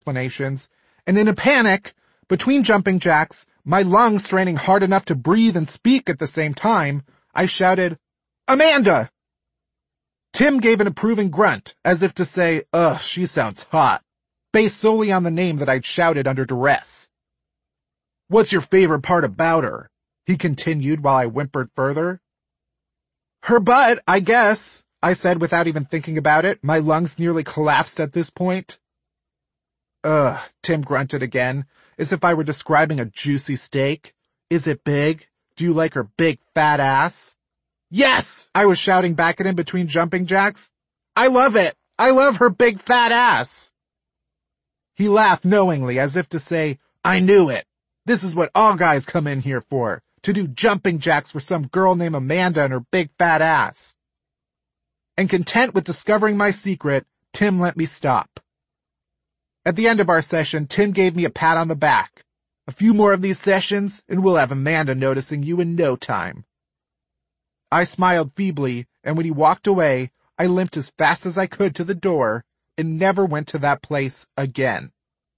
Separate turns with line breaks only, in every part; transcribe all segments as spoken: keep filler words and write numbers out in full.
explanations, and in a panic, between jumping jacks, my lungs straining hard enough to breathe and speak at the same time, I shouted, "Amanda!" Tim gave an approving grunt, as if to say, "Ugh, she sounds hot," based solely on the name that I'd shouted under duress. "What's your favorite part about her?" he continued while I whimpered further. "Her butt, I guess," I said without even thinking about it. My lungs nearly collapsed at this point. "Ugh," Tim grunted again, as if I were describing a juicy steak. "Is it big? Do you like her big fat ass?" "Yes!" I was shouting back at him between jumping jacks. "I love it! I love her big fat ass!" He laughed knowingly, as if to say, "I knew it. This is what all guys come in here for, to do jumping jacks for some girl named Amanda and her big fat ass." And content with discovering my secret, Tim let me stop. At the end of our session, Tim gave me a pat on the back. "A few more of these sessions, and we'll have Amanda noticing you in no time." I smiled feebly, and when he walked away, I limped as fast as I could to the door and never went to that place again.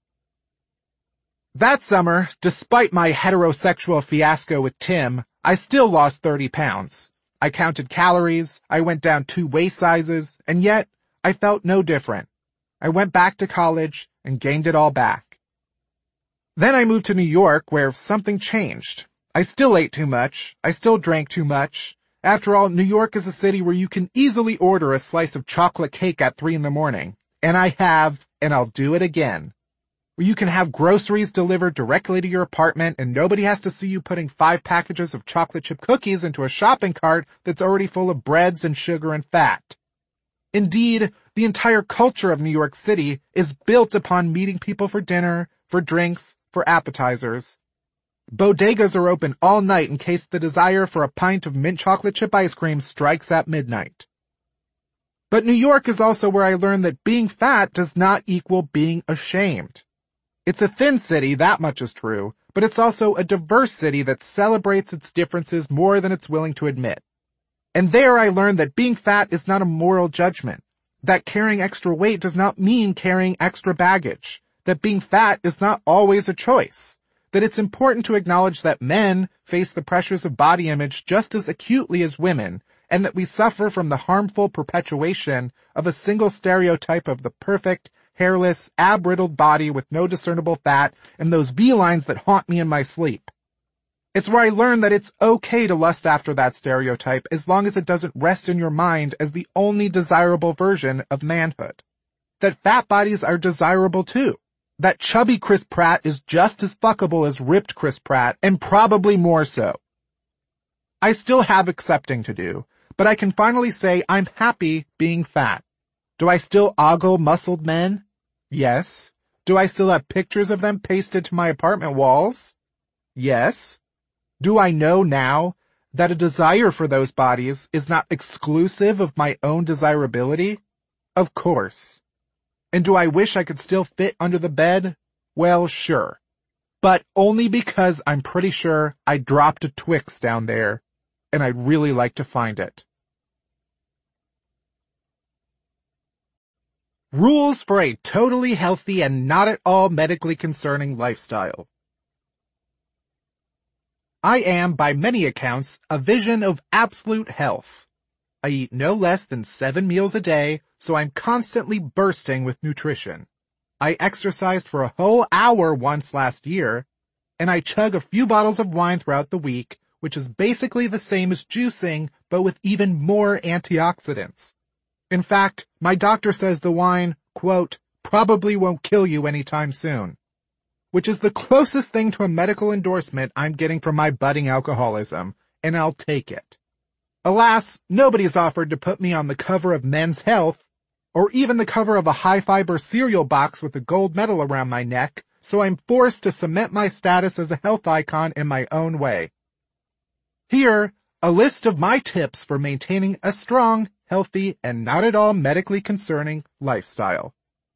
That summer, despite my heterosexual fiasco with Tim, I still lost thirty pounds. I counted calories, I went down two waist sizes, and yet I felt no different. I went back to college and gained it all back. Then I moved to New York, where something changed. I still ate too much. I still drank too much. After all, New York is a city where you can easily order a slice of chocolate cake at three in the morning. And I have, and I'll do it again. Where you can have groceries delivered directly to your apartment and nobody has to see you putting five packages of chocolate chip cookies into a shopping cart that's already full of breads and sugar and fat. Indeed, the entire culture of New York City is built upon meeting people for dinner, for drinks, for appetizers. Bodegas are open all night in case the desire for a pint of mint chocolate chip ice cream strikes at midnight. But New York is also where I learned that being fat does not equal being ashamed. It's a thin city, that much is true, but it's also a diverse city that celebrates its differences more than it's willing to admit. And there I learned that being fat is not a moral judgment, that carrying extra weight does not mean carrying extra baggage, that being fat is not always a choice, that it's important to acknowledge that men face the pressures of body image just as acutely as women, and that we suffer from the harmful perpetuation of a single stereotype of the perfect, hairless, ab-riddled body with no discernible fat and those V-lines that haunt me in my sleep. It's where I learned that it's okay to lust after that stereotype as long as it doesn't rest in your mind as the only desirable version of manhood. That fat bodies are desirable too. That chubby Chris Pratt is just as fuckable as ripped Chris Pratt, and probably more so. I still have accepting to do, but I can finally say I'm happy being fat. Do I still ogle muscled men? Yes. Do I still have pictures of them pasted to my apartment walls? Yes. Do I know now that a desire for those bodies is not exclusive of my own desirability? Of course. And do I wish I could still fit under the bed? Well, sure. But only because I'm pretty sure I dropped a Twix down there, and I'd really like to find it. Rules for a totally healthy and not at all medically concerning lifestyle. I am, by many accounts, a vision of absolute health. I eat no less than seven meals a day, so I'm constantly bursting with nutrition. I exercised for a whole hour once last year, and I chug a few bottles of wine throughout the week, which is basically the same as juicing, but with even more antioxidants. In fact, my doctor says the wine, quote, probably won't kill you anytime soon, which is the closest thing to a medical endorsement I'm getting from my budding alcoholism, and I'll take it. Alas, nobody's offered to put me on the cover of Men's Health, or even the cover of a high-fiber cereal box with a gold medal around my neck, so I'm forced to cement my status as a health icon in my own way. Here, a list of my tips for maintaining a strong, healthy, and not at all medically concerning lifestyle.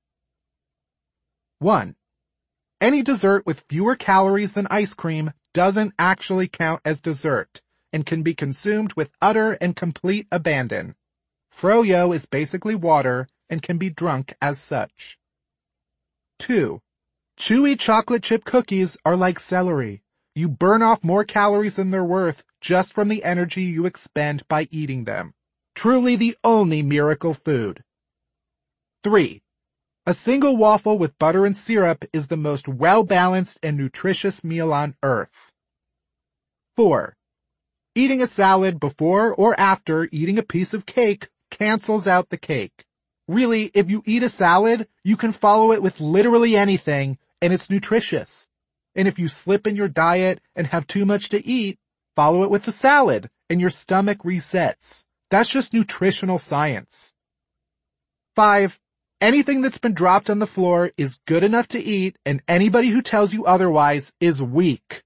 one. Any dessert with fewer calories than ice cream doesn't actually count as dessert and can be consumed with utter and complete abandon. Froyo is basically water and can be drunk as such. two. Chewy chocolate chip cookies are like celery. You burn off more calories than they're worth just from the energy you expend by eating them. Truly the only miracle food. three. A single waffle with butter and syrup is the most well-balanced and nutritious meal on earth. four. Eating a salad before or after eating a piece of cake cancels out the cake. Really, if you eat a salad, you can follow it with literally anything, and it's nutritious. And if you slip in your diet and have too much to eat, follow it with a salad, and your stomach resets. That's just nutritional science. five. Anything that's been dropped on the floor is good enough to eat, and anybody who tells you otherwise is weak.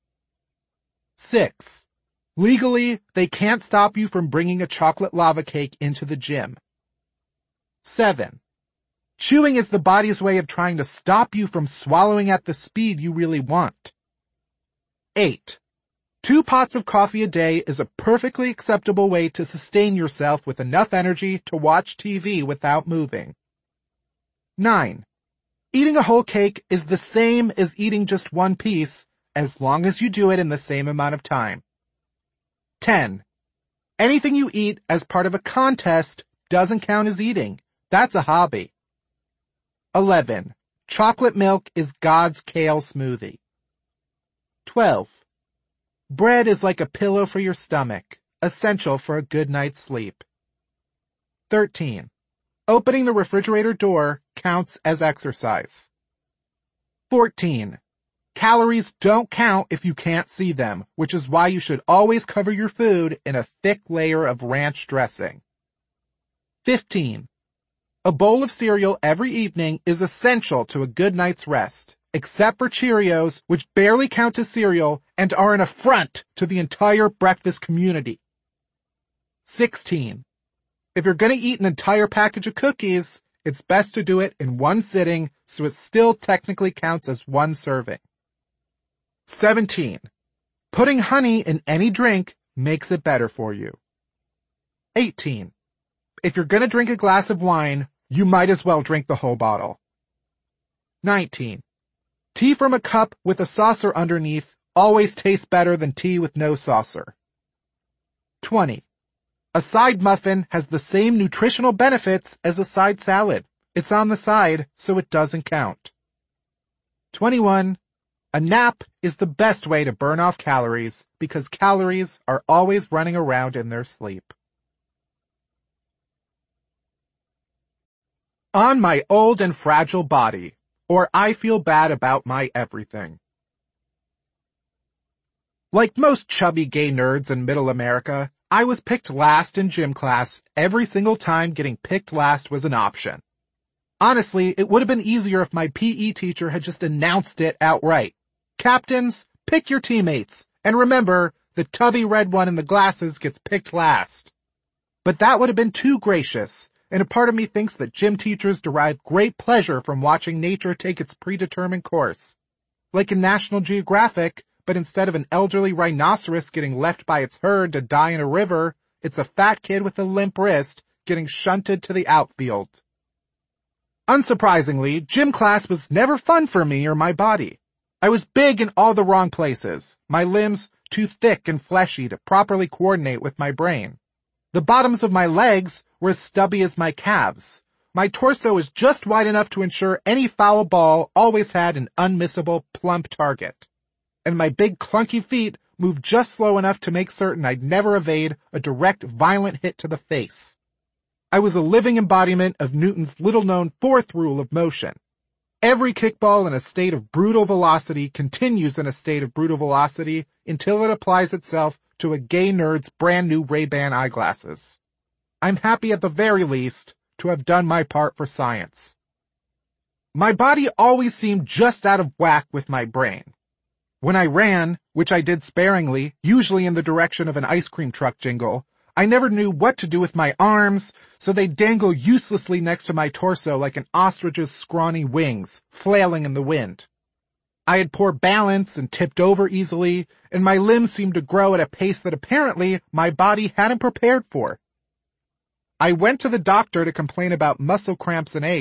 six. Legally, they can't stop you from bringing a chocolate lava cake into the gym. seven. Chewing is the body's way of trying to stop you from swallowing at the speed you really want. eight. Two pots of coffee a day is a perfectly acceptable way to sustain yourself with enough energy to watch T V without moving. nine. Eating a whole cake is the same as eating just one piece, as long as you do it in the same amount of time. ten. Anything you eat as part of a contest doesn't count as eating. That's a hobby. eleven. Chocolate milk is God's kale smoothie. twelve. Bread is like a pillow for your stomach, essential for a good night's sleep. thirteen. Opening the refrigerator door counts as exercise. fourteen. Calories don't count if you can't see them, which is why you should always cover your food in a thick layer of ranch dressing. fifteen. A bowl of cereal every evening is essential to a good night's rest, except for Cheerios, which barely count as cereal and are an affront to the entire breakfast community. sixteen. If you're going to eat an entire package of cookies, it's best to do it in one sitting so it still technically counts as one serving. seventeen. Putting honey in any drink makes it better for you. eighteen. If you're going to drink a glass of wine, you might as well drink the whole bottle. nineteen. Tea from a cup with a saucer underneath always tastes better than tea with no saucer. twenty. A side muffin has the same nutritional benefits as a side salad. It's on the side, so it doesn't count. twenty-one. A nap is the best way to burn off calories because calories are always running around in their sleep. On my old and fragile body, or I feel bad about my everything. Like most chubby gay nerds in middle America, I was picked last in gym class every single time getting picked last was an option. Honestly, it would have been easier if my P E teacher had just announced it outright. Captains, pick your teammates, and remember, the tubby red one in the glasses gets picked last. But that would have been too gracious, and a part of me thinks that gym teachers derive great pleasure from watching nature take its predetermined course. Like in National Geographic, but instead of an elderly rhinoceros getting left by its herd to die in a river, it's a fat kid with a limp wrist getting shunted to the outfield. Unsurprisingly, gym class was never fun for me or my body. I was big in all the wrong places, my limbs too thick and fleshy to properly coordinate with my brain. The bottoms of my legs were as stubby as my calves. My torso was just wide enough to ensure any foul ball always had an unmissable plump target. And my big clunky feet moved just slow enough to make certain I'd never evade a direct violent hit to the face. I was a living embodiment of Newton's little-known fourth rule of motion. Every kickball in a state of brutal velocity continues in a state of brutal velocity until it applies itself to a gay nerd's brand new Ray-Ban eyeglasses. I'm happy at the very least to have done my part for science. My body always seemed just out of whack with my brain. When I ran, which I did sparingly, usually in the direction of an ice cream truck jingle, I never knew what to do with my arms, so they dangle uselessly next to my torso like an ostrich's scrawny wings, flailing in the wind. I had poor balance and tipped over easily, and my limbs seemed to grow at a pace that apparently my body hadn't prepared for. I went to the doctor to complain about muscle cramps and aches,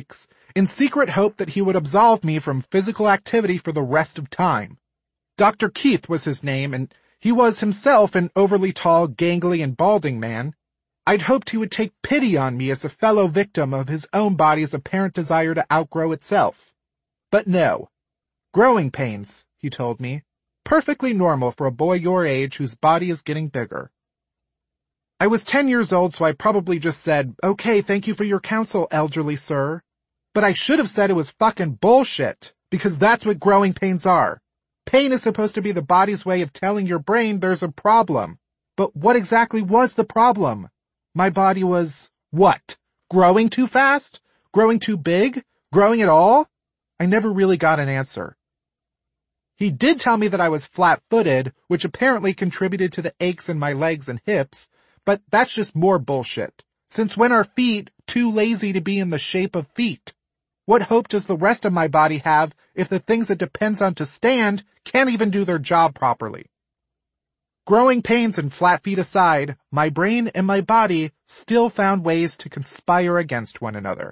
in secret hope that he would absolve me from physical activity for the rest of time. Doctor Keith was his name, and he was himself an overly tall, gangly, and balding man. I'd hoped he would take pity on me as a fellow victim of his own body's apparent desire to outgrow itself. But no. Growing pains, he told me. Perfectly normal for a boy your age whose body is getting bigger. I was ten years old, so I probably just said, "Okay, thank you for your counsel, elderly sir." But I should have said it was fucking bullshit, because that's what growing pains are. Pain is supposed to be the body's way of telling your brain there's a problem. But what exactly was the problem? My body was, what? Growing too fast? Growing too big? Growing at all? I never really got an answer. He did tell me that I was flat-footed, which apparently contributed to the aches in my legs and hips, but that's just more bullshit. Since when are feet too lazy to be in the shape of feet? What hope does the rest of my body have if the things it depends on to stand can't even do their job properly? Growing pains and flat feet aside, my brain and my body still found ways to conspire against one another.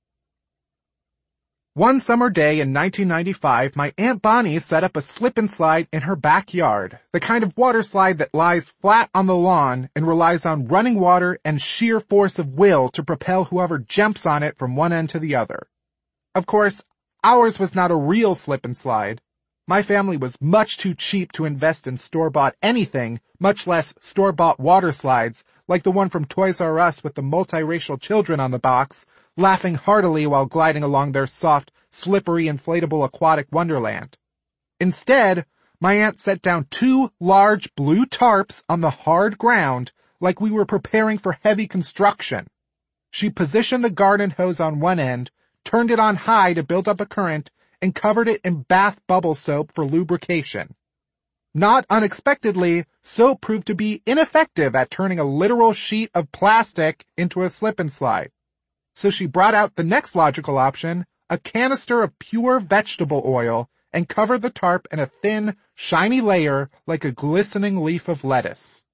One summer day in nineteen ninety-five, my Aunt Bonnie set up a slip and slide in her backyard, the kind of water slide that lies flat on the lawn and relies on running water and sheer force of will to propel whoever jumps on it from one end to the other. Of course, ours was not a real slip and slide. My family was much too cheap to invest in store-bought anything, much less store-bought water slides, like the one from Toys R Us with the multiracial children on the box, laughing heartily while gliding along their soft, slippery, inflatable aquatic wonderland. Instead, my aunt set down two large blue tarps on the hard ground like we were preparing for heavy construction. She positioned the garden hose on one end, turned it on high to build up a current, and covered it in bath bubble soap for lubrication. Not unexpectedly, soap proved to be ineffective at turning a literal sheet of plastic into a slip and slide. So she brought out the next logical option, a canister of pure vegetable oil, and covered the tarp in a thin, shiny layer like a glistening leaf of lettuce.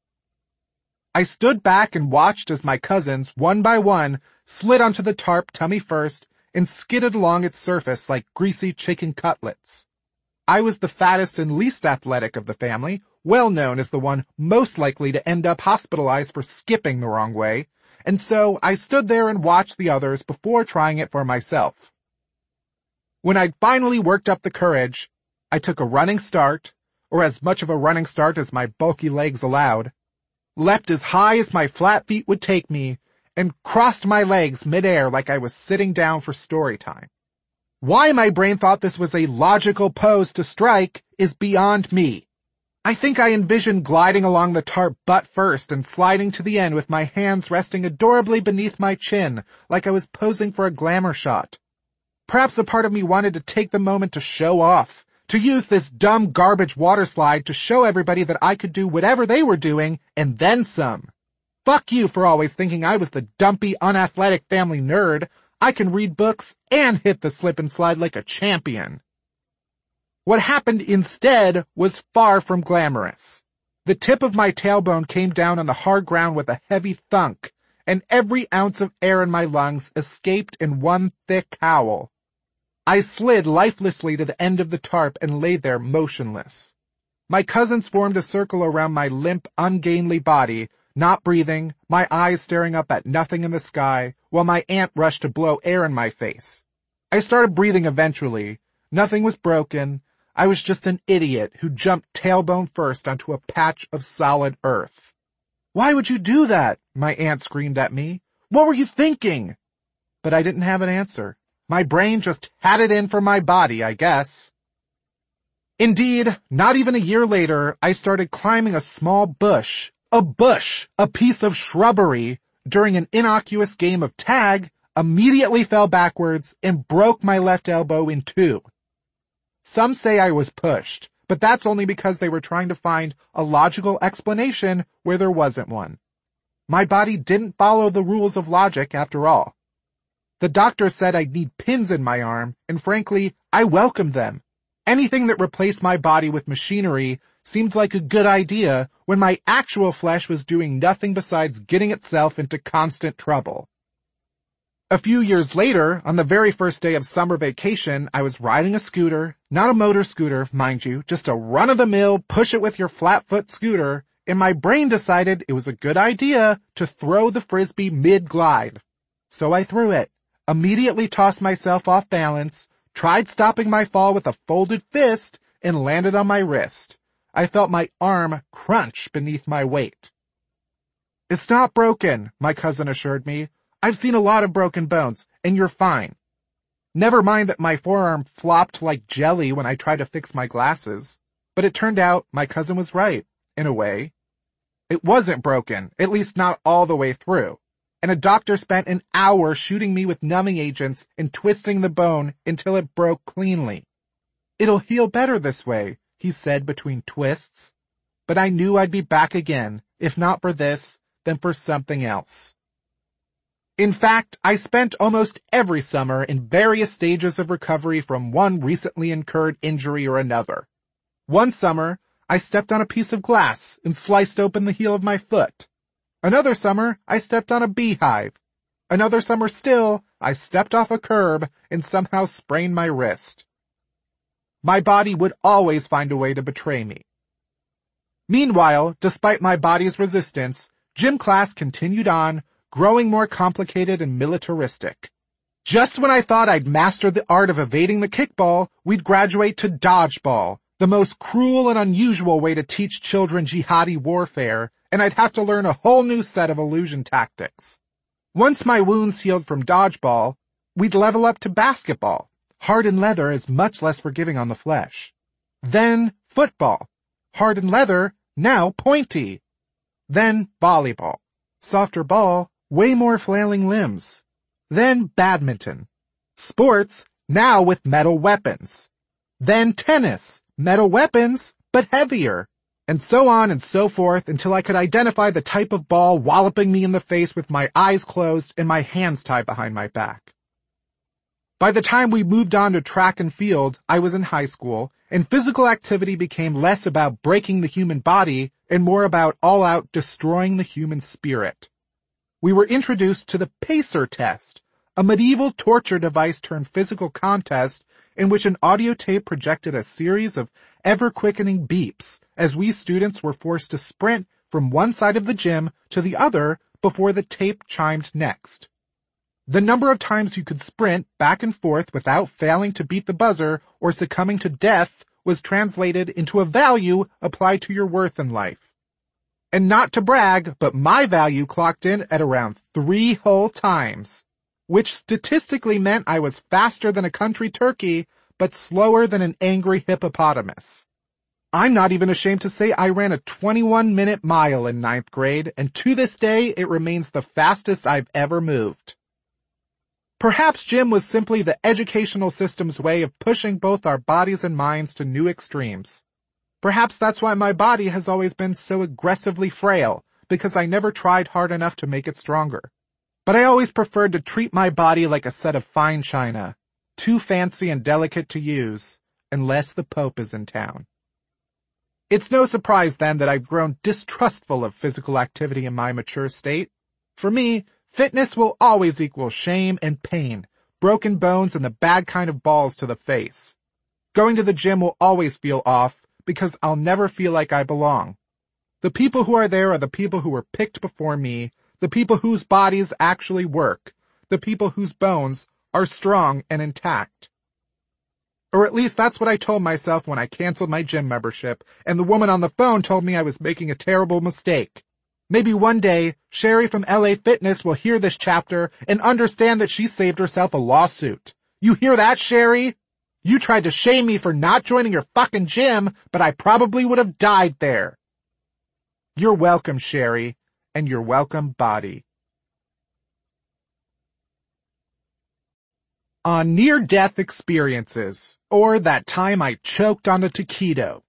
I stood back and watched as my cousins, one by one, slid onto the tarp tummy first and skidded along its surface like greasy chicken cutlets. I was the fattest and least athletic of the family, well known as the one most likely to end up hospitalized for skipping the wrong way, and so I stood there and watched the others before trying it for myself. When I'd finally worked up the courage, I took a running start, or as much of a running start as my bulky legs allowed, leapt as high as my flat feet would take me, and crossed my legs midair like I was sitting down for story time. Why my brain thought this was a logical pose to strike is beyond me. I think I envisioned gliding along the tarp butt first and sliding to the end with my hands resting adorably beneath my chin like I was posing for a glamour shot. Perhaps a part of me wanted to take the moment to show off, to use this dumb garbage water slide to show everybody that I could do whatever they were doing and then some. Fuck you for always thinking I was the dumpy, unathletic family nerd. I can read books and hit the slip and slide like a champion. What happened instead was far from glamorous. The tip of my tailbone came down on the hard ground with a heavy thunk, and every ounce of air in my lungs escaped in one thick howl. I slid lifelessly to the end of the tarp and lay there motionless. My cousins formed a circle around my limp, ungainly body, not breathing, my eyes staring up at nothing in the sky, while my aunt rushed to blow air in my face. I started breathing eventually. Nothing was broken. I was just an idiot who jumped tailbone first onto a patch of solid earth. "Why would you do that?" my aunt screamed at me. "What were you thinking?" But I didn't have an answer. My brain just had it in for my body, I guess. Indeed, not even a year later, I started climbing a small bush, a bush, a piece of shrubbery, during an innocuous game of tag, immediately fell backwards and broke my left elbow in two. Some say I was pushed, but that's only because they were trying to find a logical explanation where there wasn't one. My body didn't follow the rules of logic after all. The doctor said I'd need pins in my arm, and frankly, I welcomed them. Anything that replaced my body with machinery seemed like a good idea when my actual flesh was doing nothing besides getting itself into constant trouble. A few years later, on the very first day of summer vacation, I was riding a scooter, not a motor scooter, mind you, just a run-of-the-mill, push-it-with-your-flat-foot scooter, and my brain decided it was a good idea to throw the frisbee mid-glide. So I threw it, immediately tossed myself off balance, tried stopping my fall with a folded fist, and landed on my wrist. I felt my arm crunch beneath my weight. "It's not broken," my cousin assured me. "I've seen a lot of broken bones, and you're fine." Never mind that my forearm flopped like jelly when I tried to fix my glasses. But it turned out my cousin was right, in a way. It wasn't broken, at least not all the way through. And a doctor spent an hour shooting me with numbing agents and twisting the bone until it broke cleanly. "It'll heal better this way," he said between twists. But I knew I'd be back again, if not for this, then for something else. In fact, I spent almost every summer in various stages of recovery from one recently incurred injury or another. One summer, I stepped on a piece of glass and sliced open the heel of my foot. Another summer, I stepped on a beehive. Another summer still, I stepped off a curb and somehow sprained my wrist. My body would always find a way to betray me. Meanwhile, despite my body's resistance, gym class continued on, growing more complicated and militaristic. Just when I thought I'd mastered the art of evading the kickball, we'd graduate to dodgeball, the most cruel and unusual way to teach children jihadi warfare, and I'd have to learn a whole new set of illusion tactics. Once my wounds healed from dodgeball, we'd level up to basketball. Hardened leather is much less forgiving on the flesh. Then football. Hardened leather, now pointy. Then volleyball. Softer ball, way more flailing limbs. Then badminton. Sports, now with metal weapons. Then tennis, metal weapons, but heavier. And so on and so forth until I could identify the type of ball walloping me in the face with my eyes closed and my hands tied behind my back. By the time we moved on to track and field, I was in high school, and physical activity became less about breaking the human body and more about all-out destroying the human spirit. We were introduced to the PACER test, a medieval torture device turned physical contest in which an audio tape projected a series of ever-quickening beeps as we students were forced to sprint from one side of the gym to the other before the tape chimed next. The number of times you could sprint back and forth without failing to beat the buzzer or succumbing to death was translated into a value applied to your worth in life. And not to brag, but my value clocked in at around three whole times, which statistically meant I was faster than a country turkey, but slower than an angry hippopotamus. I'm not even ashamed to say I ran a twenty-one minute mile in ninth grade, and to this day it remains the fastest I've ever moved. Perhaps gym was simply the educational system's way of pushing both our bodies and minds to new extremes. Perhaps that's why my body has always been so aggressively frail, because I never tried hard enough to make it stronger. But I always preferred to treat my body like a set of fine china, too fancy and delicate to use, unless the Pope is in town. It's no surprise then that I've grown distrustful of physical activity in my mature state. For me, fitness will always equal shame and pain, broken bones and the bad kind of balls to the face. Going to the gym will always feel off because I'll never feel like I belong. The people who are there are the people who were picked before me, the people whose bodies actually work, the people whose bones are strong and intact. Or at least that's what I told myself when I canceled my gym membership, and the woman on the phone told me I was making a terrible mistake. Maybe one day, Sherry from L A Fitness will hear this chapter and understand that she saved herself a lawsuit. You hear that, Sherry? You tried to shame me for not joining your fucking gym, but I probably would have died there. You're welcome, Sherry, and you're welcome, body. On near-death experiences, or that time I choked on a taquito.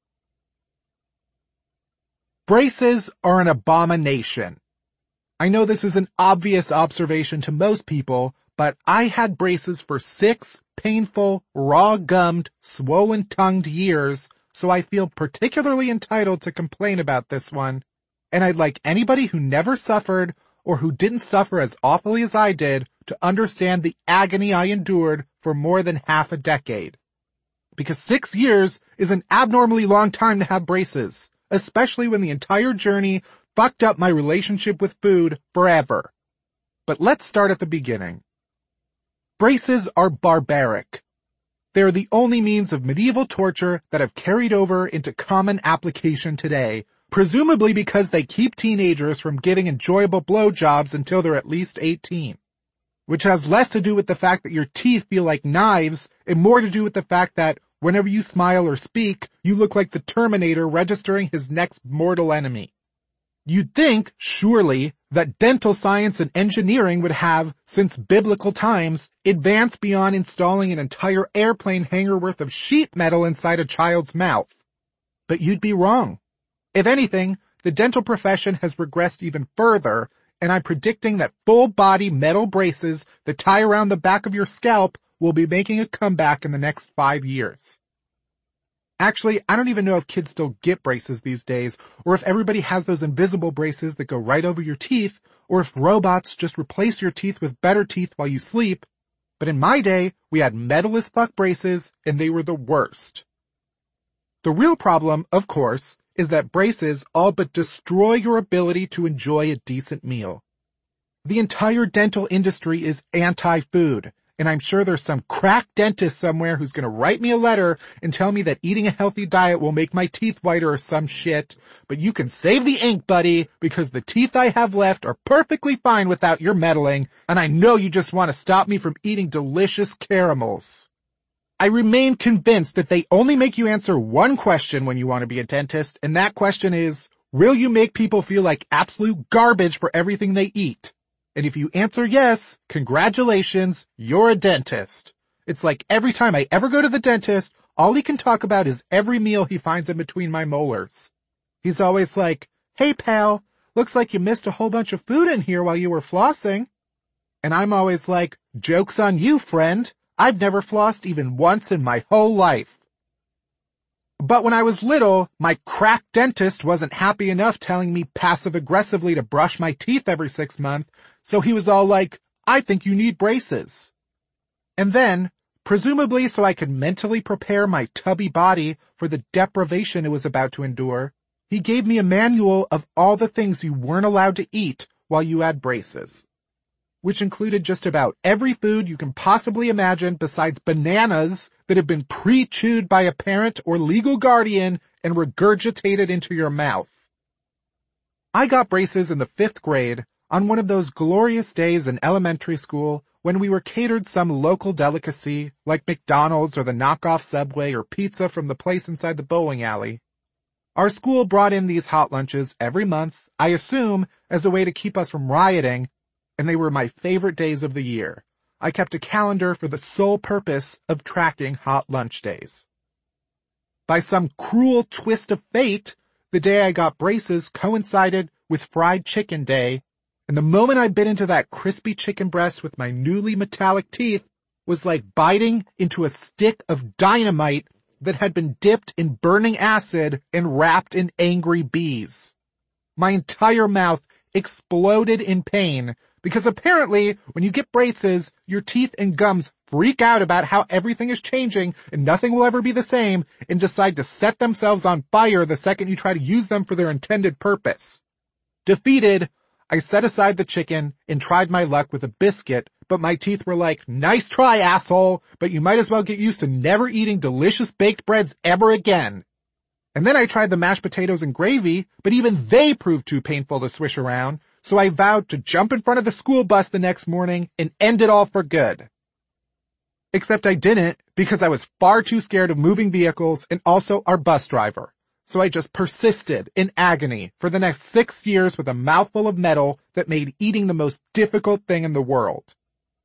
Braces are an abomination. I know this is an obvious observation to most people, but I had braces for six painful, raw-gummed, swollen-tongued years, so I feel particularly entitled to complain about this one, and I'd like anybody who never suffered or who didn't suffer as awfully as I did to understand the agony I endured for more than half a decade. Because six years is an abnormally long time to have braces, especially when the entire journey fucked up my relationship with food forever. But let's start at the beginning. Braces are barbaric. They are the only means of medieval torture that have carried over into common application today, presumably because they keep teenagers from getting enjoyable blowjobs until they're at least eighteen. Which has less to do with the fact that your teeth feel like knives and more to do with the fact that whenever you smile or speak, you look like the Terminator registering his next mortal enemy. You'd think, surely, that dental science and engineering would have, since biblical times, advanced beyond installing an entire airplane hangar worth of sheet metal inside a child's mouth. But you'd be wrong. If anything, the dental profession has regressed even further, and I'm predicting that full-body metal braces that tie around the back of your scalp will be making a comeback in the next five years. Actually, I don't even know if kids still get braces these days, or if everybody has those invisible braces that go right over your teeth, or if robots just replace your teeth with better teeth while you sleep. But in my day, we had metal as fuck braces, and they were the worst. The real problem, of course, is that braces all but destroy your ability to enjoy a decent meal. The entire dental industry is anti-food, and I'm sure there's some crack dentist somewhere who's gonna write me a letter and tell me that eating a healthy diet will make my teeth whiter or some shit, but you can save the ink, buddy, because the teeth I have left are perfectly fine without your meddling, and I know you just want to stop me from eating delicious caramels. I remain convinced that they only make you answer one question when you want to be a dentist, and that question is, will you make people feel like absolute garbage for everything they eat? And if you answer yes, congratulations, you're a dentist. It's like every time I ever go to the dentist, all he can talk about is every meal he finds in between my molars. He's always like, hey pal, looks like you missed a whole bunch of food in here while you were flossing. And I'm always like, joke's on you, friend. I've never flossed even once in my whole life. But when I was little, my crack dentist wasn't happy enough telling me passive-aggressively to brush my teeth every six months, so he was all like, I think you need braces. And then, presumably so I could mentally prepare my tubby body for the deprivation it was about to endure, he gave me a manual of all the things you weren't allowed to eat while you had braces, which included just about every food you can possibly imagine besides bananas that have been pre-chewed by a parent or legal guardian and regurgitated into your mouth. I got braces in the fifth grade on one of those glorious days in elementary school when we were catered some local delicacy like McDonald's or the knockoff Subway or pizza from the place inside the bowling alley. Our school brought in these hot lunches every month, I assume, as a way to keep us from rioting, and they were my favorite days of the year. I kept a calendar for the sole purpose of tracking hot lunch days. By some cruel twist of fate, the day I got braces coincided with Fried Chicken Day, and the moment I bit into that crispy chicken breast with my newly metallic teeth was like biting into a stick of dynamite that had been dipped in burning acid and wrapped in angry bees. My entire mouth exploded in pain, because apparently, when you get braces, your teeth and gums freak out about how everything is changing and nothing will ever be the same and decide to set themselves on fire the second you try to use them for their intended purpose. Defeated, I set aside the chicken and tried my luck with a biscuit, but my teeth were like, nice try, asshole, but you might as well get used to never eating delicious baked breads ever again. And then I tried the mashed potatoes and gravy, but even they proved too painful to swish around, so I vowed to jump in front of the school bus the next morning and end it all for good. Except I didn't, because I was far too scared of moving vehicles and also our bus driver. So I just persisted in agony for the next six years with a mouthful of metal that made eating the most difficult thing in the world.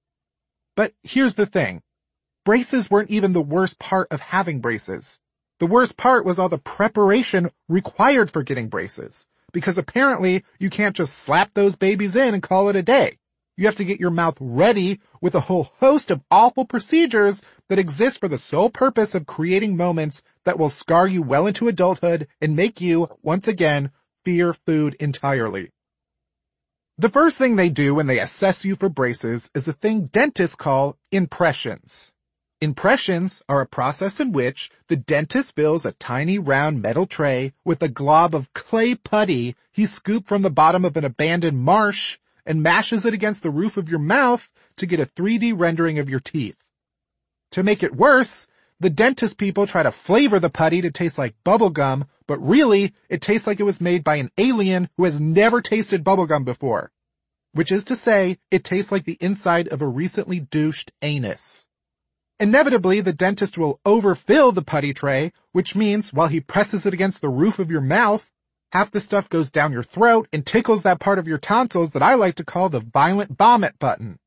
But here's the thing. Braces weren't even the worst part of having braces. The worst part was all the preparation required for getting braces. Because apparently you can't just slap those babies in and call it a day. You have to get your mouth ready with a whole host of awful procedures that exist for the sole purpose of creating moments that will scar you well into adulthood and make you, once again, fear food entirely. The first thing they do when they assess you for braces is a thing dentists call impressions. Impressions are a process in which the dentist fills a tiny round metal tray with a glob of clay putty he scooped from the bottom of an abandoned marsh and mashes it against the roof of your mouth to get a three D rendering of your teeth. To make it worse, the dentist people try to flavor the putty to taste like bubblegum, but really, it tastes like it was made by an alien who has never tasted bubblegum before. Which is to say, it tastes like the inside of a recently douched anus. Inevitably, the dentist will overfill the putty tray, which means while he presses it against the roof of your mouth, half the stuff goes down your throat and tickles that part of your tonsils that I like to call the violent vomit button.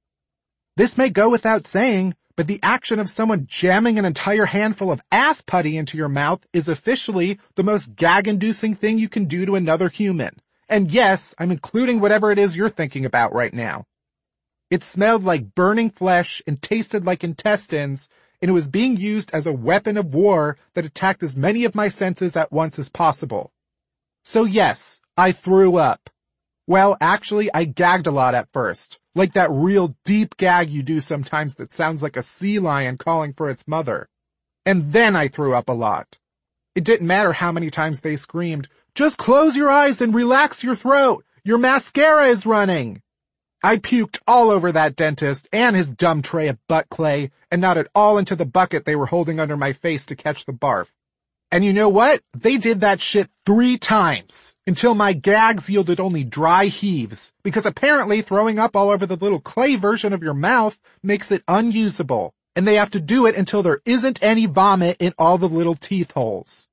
This may go without saying, but the action of someone jamming an entire handful of ass putty into your mouth is officially the most gag-inducing thing you can do to another human. And yes, I'm including whatever it is you're thinking about right now. It smelled like burning flesh and tasted like intestines, and it was being used as a weapon of war that attacked as many of my senses at once as possible. So yes, I threw up. Well, actually, I gagged a lot at first, like that real deep gag you do sometimes that sounds like a sea lion calling for its mother. And then I threw up a lot. It didn't matter how many times they screamed, "Just close your eyes and relax your throat! Your mascara is running!" I puked all over that dentist and his dumb tray of butt clay and nodded all into the bucket they were holding under my face to catch the barf. And you know what? They did that shit three times until my gags yielded only dry heaves, because apparently throwing up all over the little clay version of your mouth makes it unusable, and they have to do it until there isn't any vomit in all the little teeth holes.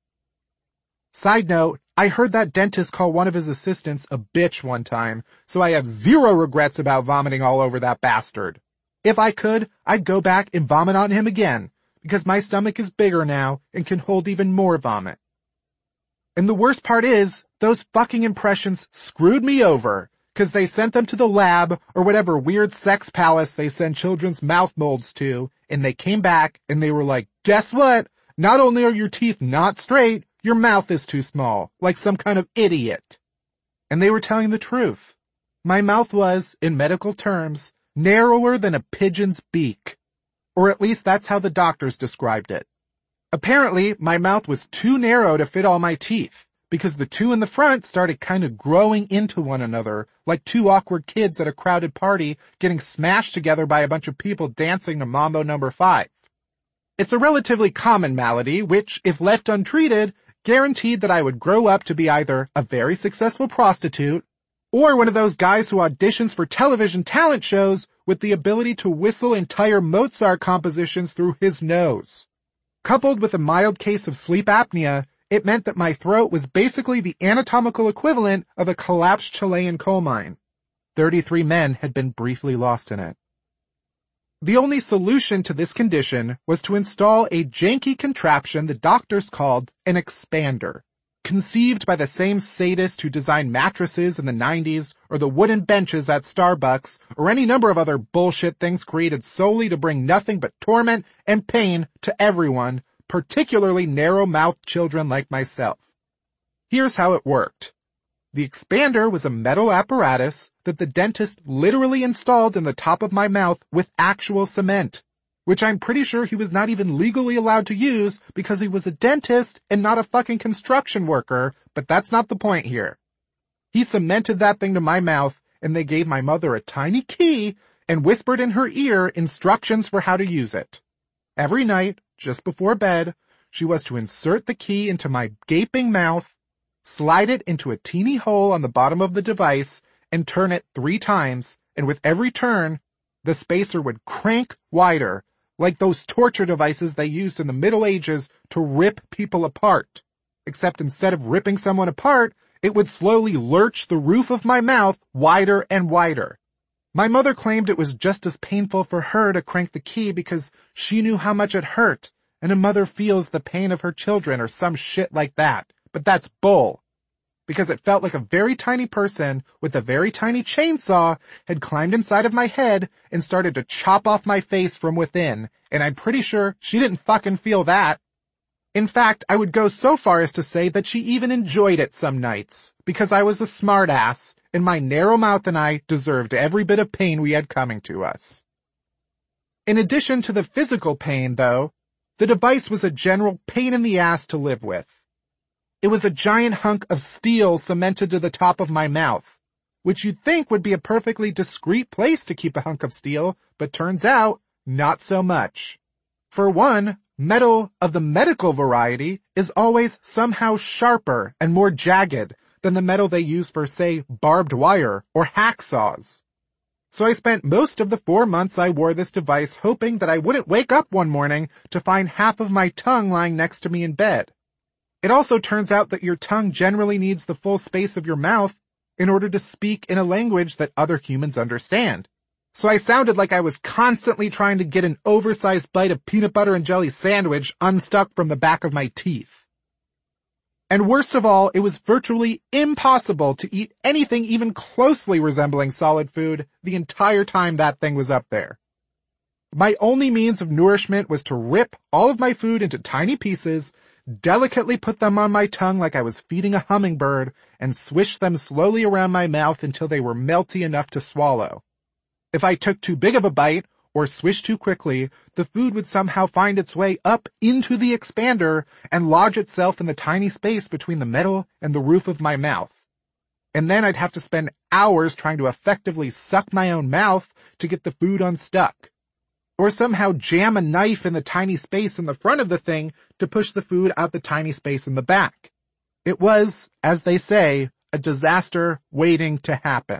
Side note, I heard that dentist call one of his assistants a bitch one time, so I have zero regrets about vomiting all over that bastard. If I could, I'd go back and vomit on him again, because my stomach is bigger now and can hold even more vomit. And the worst part is, those fucking impressions screwed me over, because they sent them to the lab or whatever weird sex palace they send children's mouth molds to, and they came back and they were like, guess what? Not only are your teeth not straight, your mouth is too small, like some kind of idiot. And they were telling the truth. My mouth was, in medical terms, narrower than a pigeon's beak. Or at least that's how the doctors described it. Apparently, my mouth was too narrow to fit all my teeth, because the two in the front started kind of growing into one another, like two awkward kids at a crowded party getting smashed together by a bunch of people dancing to Mambo number five. It's a relatively common malady, which, if left untreated, guaranteed that I would grow up to be either a very successful prostitute, or one of those guys who auditions for television talent shows with the ability to whistle entire Mozart compositions through his nose. Coupled with a mild case of sleep apnea, it meant that my throat was basically the anatomical equivalent of a collapsed Chilean coal mine. Thirty-three men had been briefly lost in it. The only solution to this condition was to install a janky contraption the doctors called an expander, conceived by the same sadist who designed mattresses in the nineties or the wooden benches at Starbucks or any number of other bullshit things created solely to bring nothing but torment and pain to everyone, particularly narrow-mouthed children like myself. Here's how it worked. The expander was a metal apparatus that the dentist literally installed in the top of my mouth with actual cement, which I'm pretty sure he was not even legally allowed to use because he was a dentist and not a fucking construction worker, but that's not the point here. He cemented that thing to my mouth, and they gave my mother a tiny key and whispered in her ear instructions for how to use it. Every night, just before bed, she was to insert the key into my gaping mouth, slide it into a teeny hole on the bottom of the device, and turn it three times, and with every turn, the spacer would crank wider, like those torture devices they used in the Middle Ages to rip people apart. Except instead of ripping someone apart, it would slowly lurch the roof of my mouth wider and wider. My mother claimed it was just as painful for her to crank the key because she knew how much it hurt, and a mother feels the pain of her children or some shit like that. But that's bull. Because it felt like a very tiny person with a very tiny chainsaw had climbed inside of my head and started to chop off my face from within, and I'm pretty sure she didn't fucking feel that. In fact, I would go so far as to say that she even enjoyed it some nights, because I was a smartass, and my narrow mouth and I deserved every bit of pain we had coming to us. In addition to the physical pain, though, the device was a general pain in the ass to live with. It was a giant hunk of steel cemented to the top of my mouth, which you'd think would be a perfectly discreet place to keep a hunk of steel, but turns out, not so much. For one, metal of the medical variety is always somehow sharper and more jagged than the metal they use for, say, barbed wire or hacksaws. So I spent most of the four months I wore this device hoping that I wouldn't wake up one morning to find half of my tongue lying next to me in bed. It also turns out that your tongue generally needs the full space of your mouth in order to speak in a language that other humans understand. So I sounded like I was constantly trying to get an oversized bite of peanut butter and jelly sandwich unstuck from the back of my teeth. And worst of all, it was virtually impossible to eat anything even closely resembling solid food the entire time that thing was up there. My only means of nourishment was to rip all of my food into tiny pieces, delicately put them on my tongue like I was feeding a hummingbird, and swish them slowly around my mouth until they were melty enough to swallow. If I took too big of a bite, or swished too quickly, the food would somehow find its way up into the expander and lodge itself in the tiny space between the metal and the roof of my mouth. And then I'd have to spend hours trying to effectively suck my own mouth to get the food unstuck. Or somehow jam a knife in the tiny space in the front of the thing to push the food out the tiny space in the back. It was, as they say, a disaster waiting to happen.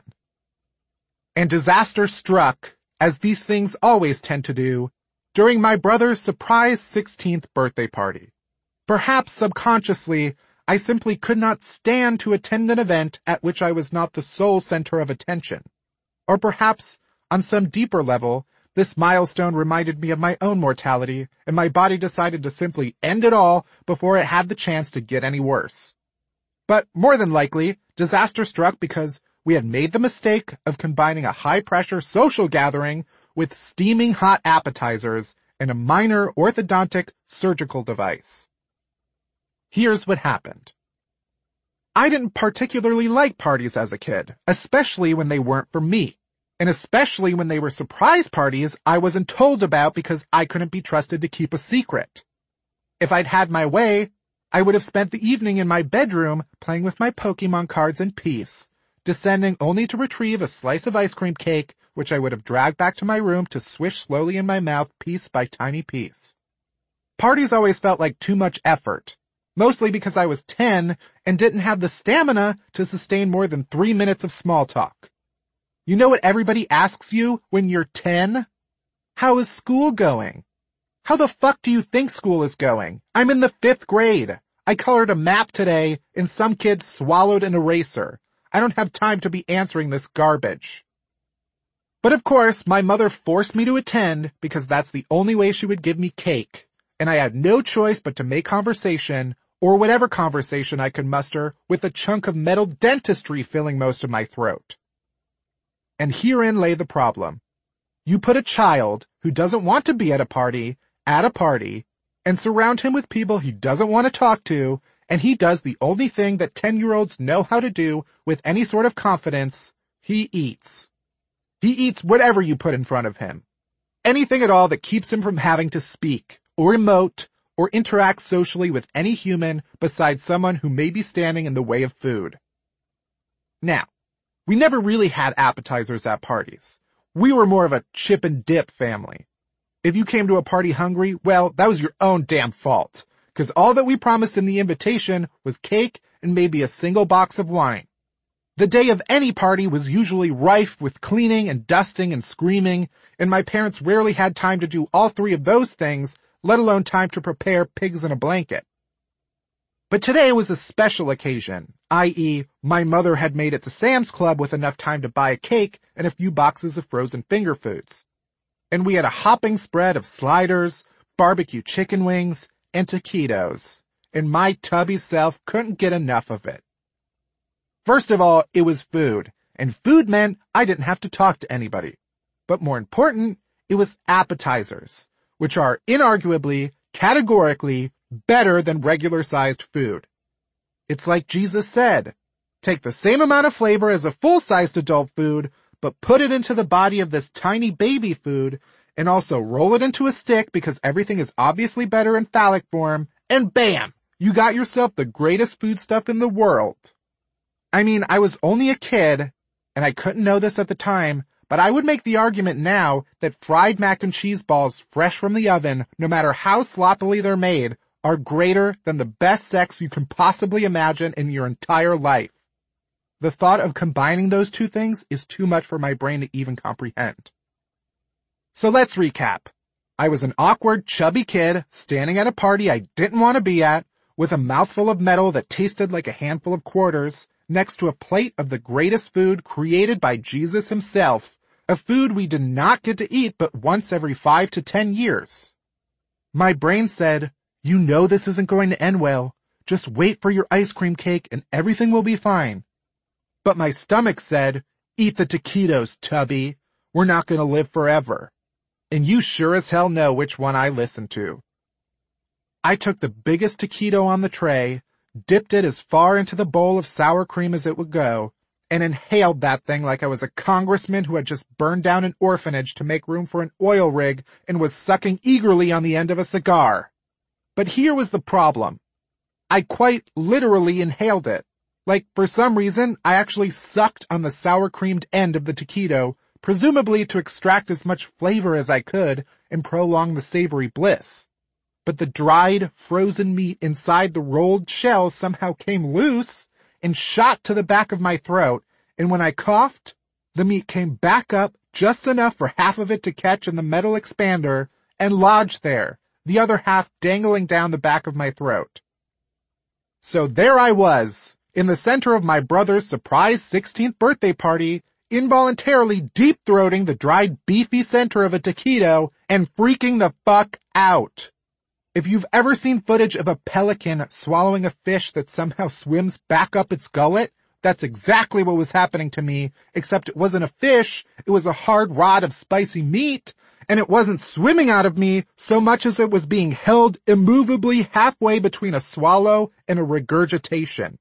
And disaster struck, as these things always tend to do, during my brother's surprise sixteenth birthday party. Perhaps subconsciously, I simply could not stand to attend an event at which I was not the sole center of attention. Or perhaps, on some deeper level, this milestone reminded me of my own mortality, and my body decided to simply end it all before it had the chance to get any worse. But more than likely, disaster struck because we had made the mistake of combining a high-pressure social gathering with steaming hot appetizers and a minor orthodontic surgical device. Here's what happened. I didn't particularly like parties as a kid, especially when they weren't for me, and especially when they were surprise parties I wasn't told about because I couldn't be trusted to keep a secret. If I'd had my way, I would have spent the evening in my bedroom playing with my Pokemon cards in peace, descending only to retrieve a slice of ice cream cake, which I would have dragged back to my room to swish slowly in my mouth piece by tiny piece. Parties always felt like too much effort, mostly because I was ten and didn't have the stamina to sustain more than three minutes of small talk. You know what everybody asks you when you're ten? How is school going? How the fuck do you think school is going? I'm in the fifth grade. I colored a map today and some kid swallowed an eraser. I don't have time to be answering this garbage. But of course, my mother forced me to attend because that's the only way she would give me cake, and I had no choice but to make conversation, or whatever conversation I could muster, with a chunk of metal dentistry filling most of my throat. And herein lay the problem. You put a child who doesn't want to be at a party, at a party, and surround him with people he doesn't want to talk to, and he does the only thing that ten-year-olds know how to do with any sort of confidence. He eats. He eats whatever you put in front of him. Anything at all that keeps him from having to speak, or emote, or interact socially with any human besides someone who may be standing in the way of food. Now, we never really had appetizers at parties. We were more of a chip and dip family. If you came to a party hungry, well, that was your own damn fault. Because all that we promised in the invitation was cake and maybe a single box of wine. The day of any party was usually rife with cleaning and dusting and screaming, and my parents rarely had time to do all three of those things, let alone time to prepare pigs in a blanket. But today was a special occasion, that is, my mother had made it to Sam's Club with enough time to buy a cake and a few boxes of frozen finger foods. And we had a hopping spread of sliders, barbecue chicken wings, and taquitos, and my tubby self couldn't get enough of it. First of all, it was food, and food meant I didn't have to talk to anybody. But more important, it was appetizers, which are inarguably, categorically, better than regular-sized food. It's like Jesus said, take the same amount of flavor as a full-sized adult food, but put it into the body of this tiny baby food, and also roll it into a stick because everything is obviously better in phallic form, and bam! You got yourself the greatest foodstuff in the world. I mean, I was only a kid, and I couldn't know this at the time, but I would make the argument now that fried mac and cheese balls fresh from the oven, no matter how sloppily they're made, are greater than the best sex you can possibly imagine in your entire life. The thought of combining those two things is too much for my brain to even comprehend. So let's recap. I was an awkward, chubby kid standing at a party I didn't want to be at, with a mouthful of metal that tasted like a handful of quarters, next to a plate of the greatest food created by Jesus himself, a food we did not get to eat but once every five to ten years. My brain said, "You know this isn't going to end well. Just wait for your ice cream cake and everything will be fine." But my stomach said, "Eat the taquitos, Tubby. We're not going to live forever." And you sure as hell know which one I listened to. I took the biggest taquito on the tray, dipped it as far into the bowl of sour cream as it would go, and inhaled that thing like I was a congressman who had just burned down an orphanage to make room for an oil rig and was sucking eagerly on the end of a cigar. But here was the problem. I quite literally inhaled it. Like, for some reason, I actually sucked on the sour-creamed end of the taquito, presumably to extract as much flavor as I could and prolong the savory bliss. But the dried, frozen meat inside the rolled shell somehow came loose and shot to the back of my throat, and when I coughed, the meat came back up just enough for half of it to catch in the metal expander and lodge there, the other half dangling down the back of my throat. So there I was, in the center of my brother's surprise sixteenth birthday party, involuntarily deep-throating the dried beefy center of a taquito and freaking the fuck out. If you've ever seen footage of a pelican swallowing a fish that somehow swims back up its gullet, that's exactly what was happening to me, except it wasn't a fish, it was a hard rod of spicy meat, and it wasn't swimming out of me so much as it was being held immovably halfway between a swallow and a regurgitation.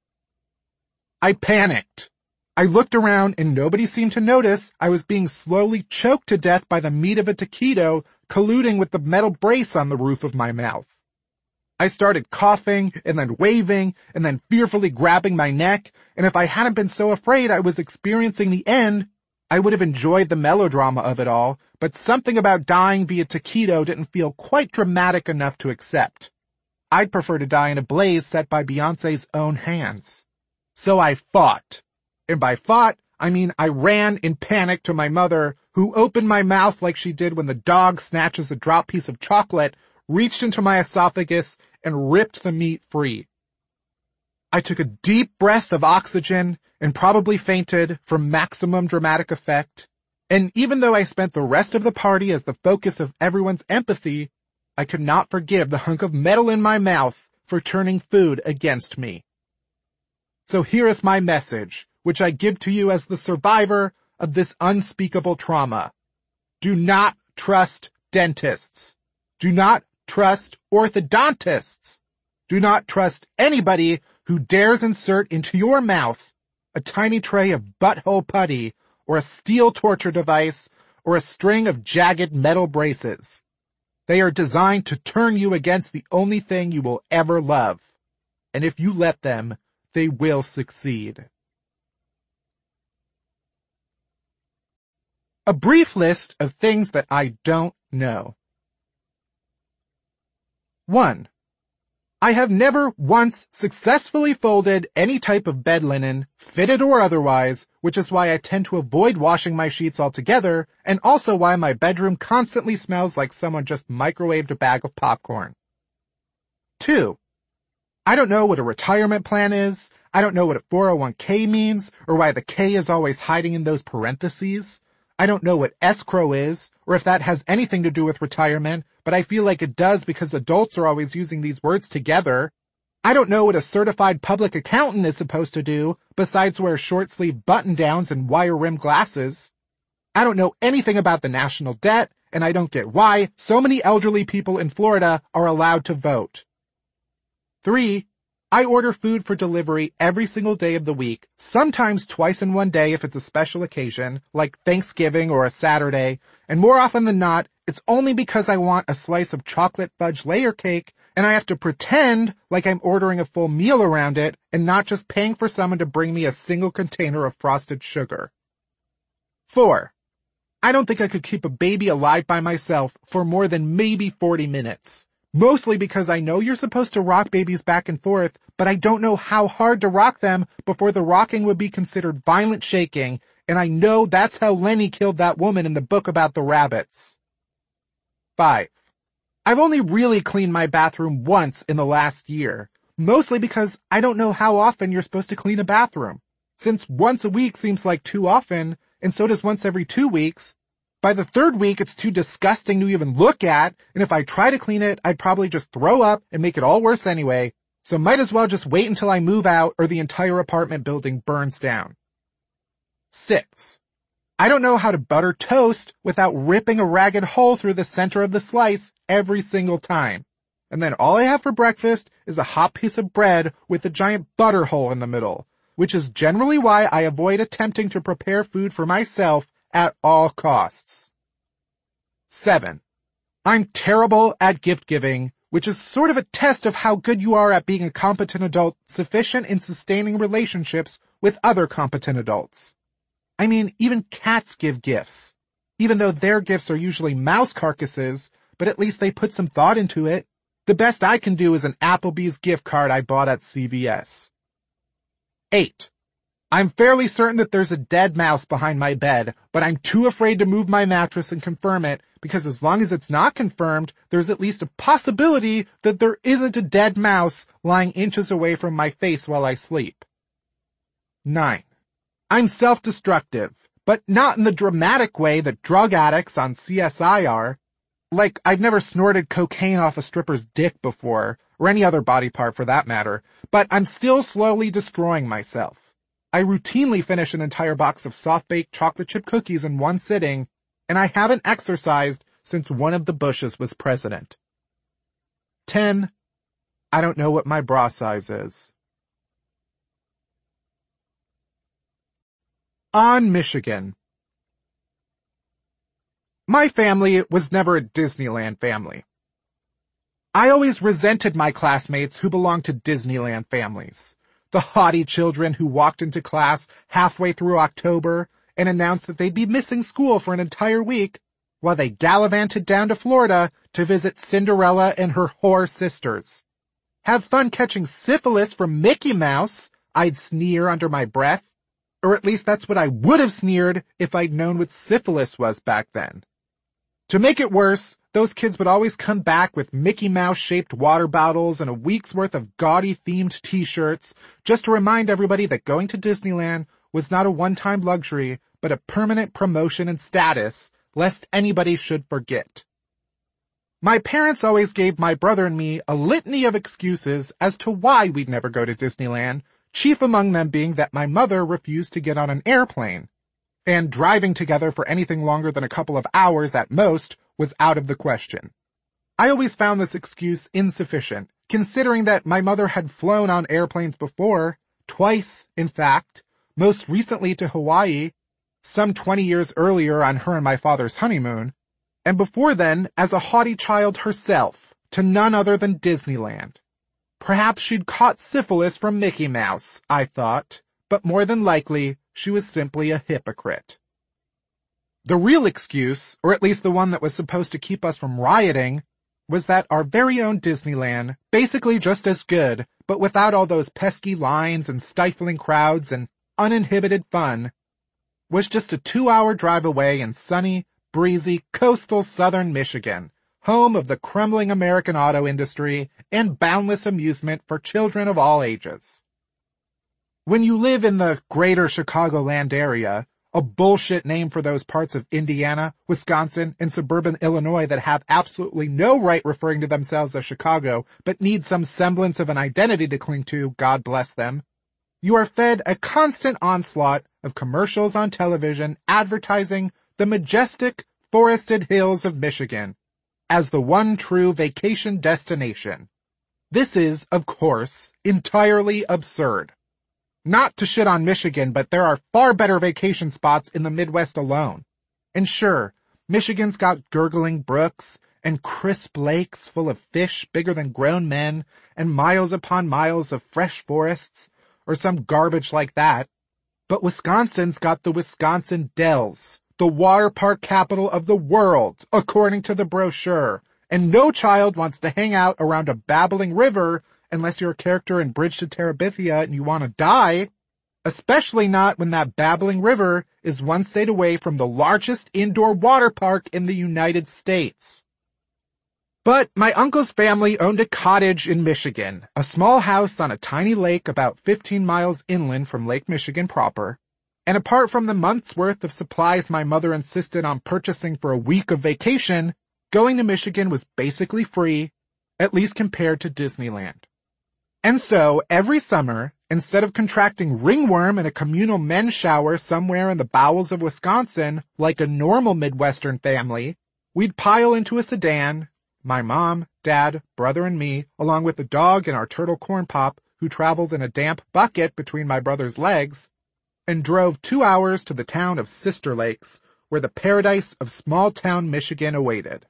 I panicked. I looked around and nobody seemed to notice I was being slowly choked to death by the meat of a taquito colluding with the metal brace on the roof of my mouth. I started coughing and then waving and then fearfully grabbing my neck, and if I hadn't been so afraid I was experiencing the end, I would have enjoyed the melodrama of it all, but something about dying via taquito didn't feel quite dramatic enough to accept. I'd prefer to die in a blaze set by Beyoncé's own hands. So I fought. And by fought, I mean I ran in panic to my mother, who opened my mouth like she did when the dog snatches a dropped piece of chocolate, reached into my esophagus, and ripped the meat free. I took a deep breath of oxygen and probably fainted for maximum dramatic effect. And even though I spent the rest of the party as the focus of everyone's empathy, I could not forgive the hunk of metal in my mouth for turning food against me. So here is my message, which I give to you as the survivor of this unspeakable trauma. Do not trust dentists. Do not trust orthodontists. Do not trust anybody who dares insert into your mouth a tiny tray of butthole putty or a steel torture device or a string of jagged metal braces. They are designed to turn you against the only thing you will ever love. And if you let them, they will succeed. A brief list of things that I don't know. One. I have never once successfully folded any type of bed linen, fitted or otherwise, which is why I tend to avoid washing my sheets altogether, and also why my bedroom constantly smells like someone just microwaved a bag of popcorn. Two. I don't know what a retirement plan is, I don't know what a four oh one k means, or why the K is always hiding in those parentheses. I don't know what escrow is, or if that has anything to do with retirement, but I feel like it does because adults are always using these words together. I don't know what a certified public accountant is supposed to do, besides wear short-sleeve button-downs and wire-rimmed glasses. I don't know anything about the national debt, and I don't get why so many elderly people in Florida are allowed to vote. Three, I order food for delivery every single day of the week, sometimes twice in one day if it's a special occasion, like Thanksgiving or a Saturday, and more often than not, it's only because I want a slice of chocolate fudge layer cake, and I have to pretend like I'm ordering a full meal around it and not just paying for someone to bring me a single container of frosted sugar. Four. I don't think I could keep a baby alive by myself for more than maybe forty minutes. Mostly because I know you're supposed to rock babies back and forth, but I don't know how hard to rock them before the rocking would be considered violent shaking, and I know that's how Lenny killed that woman in the book about the rabbits. Five. I've only really cleaned my bathroom once in the last year, mostly because I don't know how often you're supposed to clean a bathroom. Since once a week seems like too often, and so does once every two weeks, by the third week, it's too disgusting to even look at, and if I try to clean it, I'd probably just throw up and make it all worse anyway, so might as well just wait until I move out or the entire apartment building burns down. Six. I don't know how to butter toast without ripping a ragged hole through the center of the slice every single time. And then all I have for breakfast is a hot piece of bread with a giant butter hole in the middle, which is generally why I avoid attempting to prepare food for myself at all costs. Seven. I'm terrible at gift giving, which is sort of a test of how good you are at being a competent adult sufficient in sustaining relationships with other competent adults. I mean, even cats give gifts, even though their gifts are usually mouse carcasses, but at least they put some thought into it. The best I can do is an Applebee's gift card I bought at C V S. Eight. I'm fairly certain that there's a dead mouse behind my bed, but I'm too afraid to move my mattress and confirm it, because as long as it's not confirmed, there's at least a possibility that there isn't a dead mouse lying inches away from my face while I sleep. Nine. I'm self-destructive, but not in the dramatic way that drug addicts on C S I are. Like, I've never snorted cocaine off a stripper's dick before, or any other body part for that matter, but I'm still slowly destroying myself. I routinely finish an entire box of soft-baked chocolate chip cookies in one sitting, and I haven't exercised since one of the Bushes was president. Ten. I don't know what my bra size is. On Michigan. My family was never a Disneyland family. I always resented my classmates who belonged to Disneyland families. The haughty children who walked into class halfway through October and announced that they'd be missing school for an entire week, while they gallivanted down to Florida to visit Cinderella and her whore sisters. Have fun catching syphilis from Mickey Mouse, I'd sneer under my breath. Or at least that's what I would have sneered if I'd known what syphilis was back then. To make it worse, those kids would always come back with Mickey Mouse-shaped water bottles and a week's worth of gaudy-themed t-shirts, just to remind everybody that going to Disneyland was not a one-time luxury, but a permanent promotion and status, lest anybody should forget. My parents always gave my brother and me a litany of excuses as to why we'd never go to Disneyland, chief among them being that my mother refused to get on an airplane, and driving together for anything longer than a couple of hours at most was out of the question. I always found this excuse insufficient, considering that my mother had flown on airplanes before, twice, in fact, most recently to Hawaii, some twenty years earlier on her and my father's honeymoon, and before then as a haughty child herself, to none other than Disneyland. Perhaps she'd caught syphilis from Mickey Mouse, I thought, but more than likely, she was simply a hypocrite. The real excuse, or at least the one that was supposed to keep us from rioting, was that our very own Disneyland, basically just as good, but without all those pesky lines and stifling crowds and uninhibited fun, was just a two-hour drive away in sunny, breezy, coastal southern Michigan, home of the crumbling American auto industry and boundless amusement for children of all ages. When you live in the greater Chicagoland area, a bullshit name for those parts of Indiana, Wisconsin, and suburban Illinois that have absolutely no right referring to themselves as Chicago, but need some semblance of an identity to cling to, God bless them, you are fed a constant onslaught of commercials on television advertising the majestic, forested hills of Michigan as the one true vacation destination. This is, of course, entirely absurd. Not to shit on Michigan, but there are far better vacation spots in the Midwest alone. And sure, Michigan's got gurgling brooks and crisp lakes full of fish bigger than grown men and miles upon miles of fresh forests or some garbage like that. But Wisconsin's got the Wisconsin Dells, the water park capital of the world, according to the brochure. And no child wants to hang out around a babbling river unless you're a character in Bridge to Terabithia and you want to die. Especially not when that babbling river is one state away from the largest indoor water park in the United States. But my uncle's family owned a cottage in Michigan, a small house on a tiny lake about fifteen miles inland from Lake Michigan proper. And apart from the month's worth of supplies my mother insisted on purchasing for a week of vacation, going to Michigan was basically free, at least compared to Disneyland. And so, every summer, instead of contracting ringworm in a communal men's shower somewhere in the bowels of Wisconsin, like a normal Midwestern family, we'd pile into a sedan, my mom, dad, brother, and me, along with the dog and our turtle corn pop, who traveled in a damp bucket between my brother's legs, and drove two hours to the town of Sister Lakes, where the paradise of small-town Michigan awaited.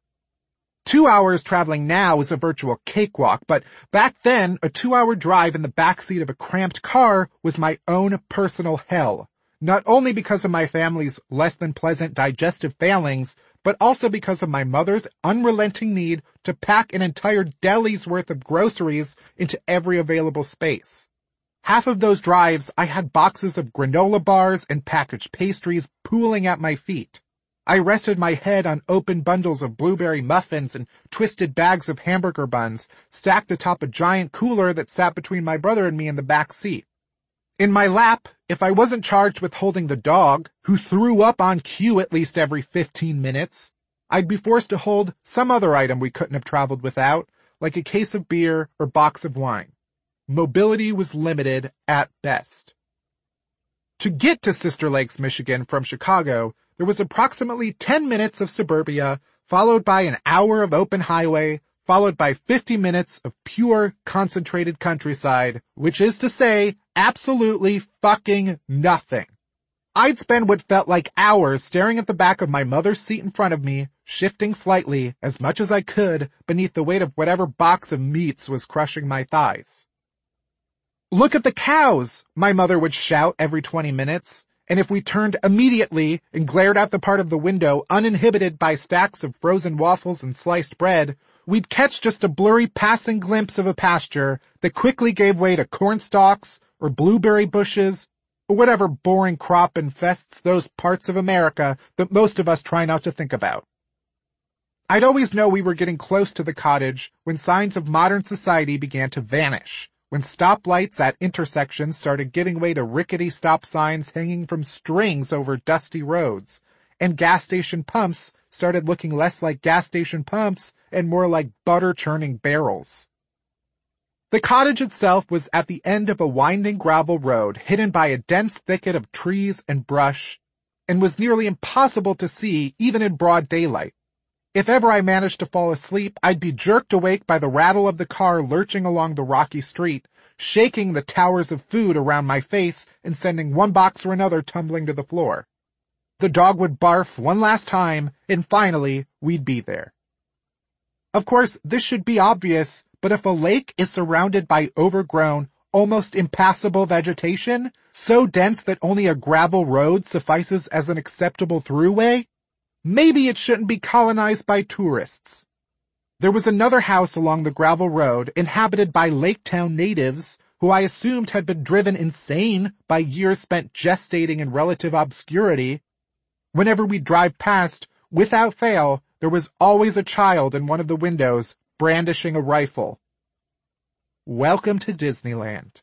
Two hours traveling now is a virtual cakewalk, but back then, a two-hour drive in the backseat of a cramped car was my own personal hell. Not only because of my family's less than pleasant digestive failings, but also because of my mother's unrelenting need to pack an entire deli's worth of groceries into every available space. Half of those drives, I had boxes of granola bars and packaged pastries pooling at my feet. I rested my head on open bundles of blueberry muffins and twisted bags of hamburger buns stacked atop a giant cooler that sat between my brother and me in the back seat. In my lap, if I wasn't charged with holding the dog, who threw up on cue at least every fifteen minutes, I'd be forced to hold some other item we couldn't have traveled without, like a case of beer or box of wine. Mobility was limited at best. To get to Sister Lakes, Michigan from Chicago, there was approximately ten minutes of suburbia, followed by an hour of open highway, followed by fifty minutes of pure, concentrated countryside, which is to say, absolutely fucking nothing. I'd spend what felt like hours staring at the back of my mother's seat in front of me, shifting slightly, as much as I could, beneath the weight of whatever box of meats was crushing my thighs. "Look at the cows!" my mother would shout every twenty minutes. And if we turned immediately and glared out the part of the window uninhibited by stacks of frozen waffles and sliced bread, we'd catch just a blurry passing glimpse of a pasture that quickly gave way to corn stalks or blueberry bushes or whatever boring crop infests those parts of America that most of us try not to think about. I'd always know we were getting close to the cottage when signs of modern society began to vanish. When stoplights at intersections started giving way to rickety stop signs hanging from strings over dusty roads, and gas station pumps started looking less like gas station pumps and more like butter-churning barrels. The cottage itself was at the end of a winding gravel road hidden by a dense thicket of trees and brush, and was nearly impossible to see even in broad daylight. If ever I managed to fall asleep, I'd be jerked awake by the rattle of the car lurching along the rocky street, shaking the towers of food around my face and sending one box or another tumbling to the floor. The dog would barf one last time, and finally, we'd be there. Of course, this should be obvious, but if a lake is surrounded by overgrown, almost impassable vegetation, so dense that only a gravel road suffices as an acceptable throughway, maybe it shouldn't be colonized by tourists. There was another house along the gravel road inhabited by Laketown natives who I assumed had been driven insane by years spent gestating in relative obscurity. Whenever we'd drive past, without fail, there was always a child in one of the windows brandishing a rifle. Welcome to Disneyland.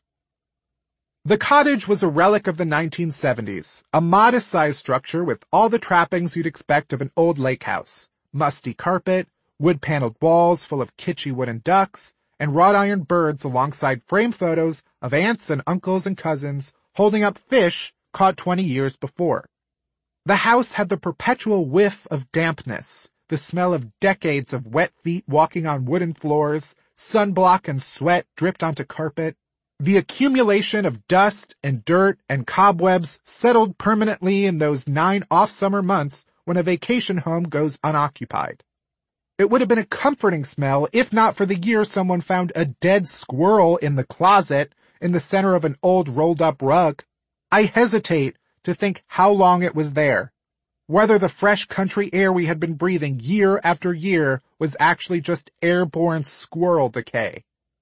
The cottage was a relic of the nineteen seventies, a modest-sized structure with all the trappings you'd expect of an old lake house. Musty carpet, wood-paneled walls full of kitschy wooden ducks, and wrought-iron birds alongside frame photos of aunts and uncles and cousins holding up fish caught twenty years before. The house had the perpetual whiff of dampness, the smell of decades of wet feet walking on wooden floors, sunblock and sweat dripped onto carpet. The accumulation of dust and dirt and cobwebs settled permanently in those nine off-summer months when a vacation home goes unoccupied. It would have been a comforting smell if not for the year someone found a dead squirrel in the closet in the center of an old rolled-up rug. I hesitate to think how long it was there. Whether the fresh country air we had been breathing year after year was actually just airborne squirrel decay.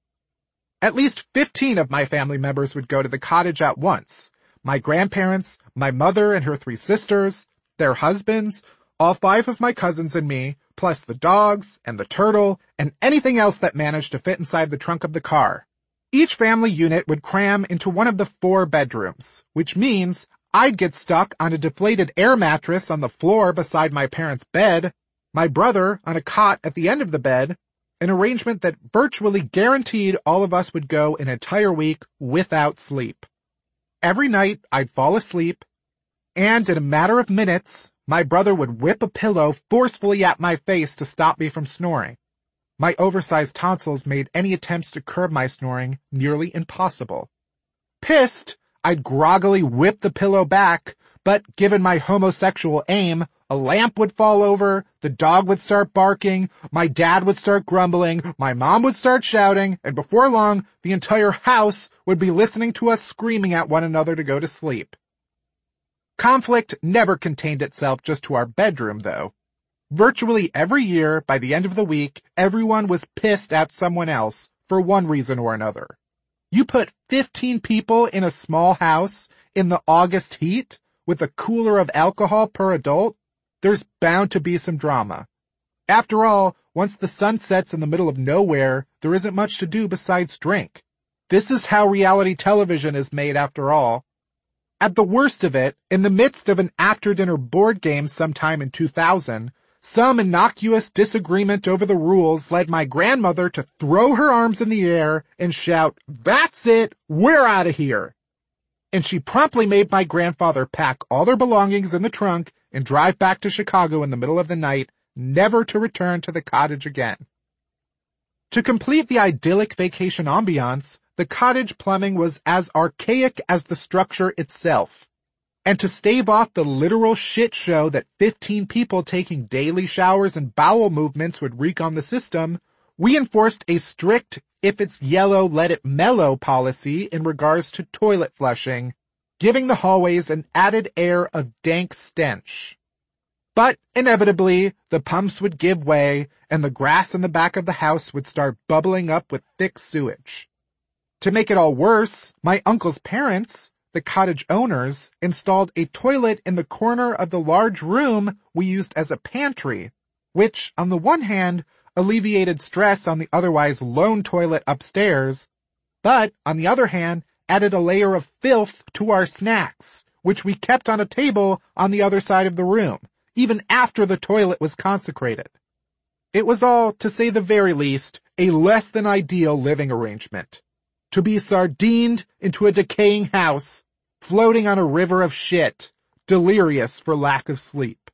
At least fifteen of my family members would go to the cottage at once. My grandparents, my mother and her three sisters, their husbands, all five of my cousins and me, plus the dogs and the turtle and anything else that managed to fit inside the trunk of the car. Each family unit would cram into one of the four bedrooms, which means I'd get stuck on a deflated air mattress on the floor beside my parents' bed, my brother on a cot at the end of the bed, an arrangement that virtually guaranteed all of us would go an entire week without sleep. Every night I'd fall asleep, and in a matter of minutes, my brother would whip a pillow forcefully at my face to stop me from snoring. My oversized tonsils made any attempts to curb my snoring nearly impossible. Pissed, I'd groggily whip the pillow back, but given my homosexual aim, a lamp would fall over, the dog would start barking, my dad would start grumbling, my mom would start shouting, and before long, the entire house would be listening to us screaming at one another to go to sleep. Conflict never contained itself just to our bedroom, though. Virtually every year, by the end of the week, everyone was pissed at someone else for one reason or another. You put fifteen people in a small house in the August heat with a cooler of alcohol per adult, there's bound to be some drama. After all, once the sun sets in the middle of nowhere, there isn't much to do besides drink. This is how reality television is made after all. At the worst of it, in the midst of an after-dinner board game sometime in two thousand, some innocuous disagreement over the rules led my grandmother to throw her arms in the air and shout, "That's it, we're out of here!" And she promptly made my grandfather pack all their belongings in the trunk and drive back to Chicago in the middle of the night, never to return to the cottage again. To complete the idyllic vacation ambiance, the cottage plumbing was as archaic as the structure itself. And to stave off the literal shit show that fifteen people taking daily showers and bowel movements would wreak on the system, we enforced a strict if it's yellow let it mellow policy in regards to toilet flushing, giving the hallways an added air of dank stench. But inevitably, the pumps would give way and the grass in the back of the house would start bubbling up with thick sewage. To make it all worse, my uncle's parents, the cottage owners, installed a toilet in the corner of the large room we used as a pantry, which, on the one hand, alleviated stress on the otherwise lone toilet upstairs, but, on the other hand, added a layer of filth to our snacks, which we kept on a table on the other side of the room, even after the toilet was consecrated. It was all, to say the very least, a less than ideal living arrangement. To be sardined into a decaying house, floating on a river of shit, delirious for lack of sleep.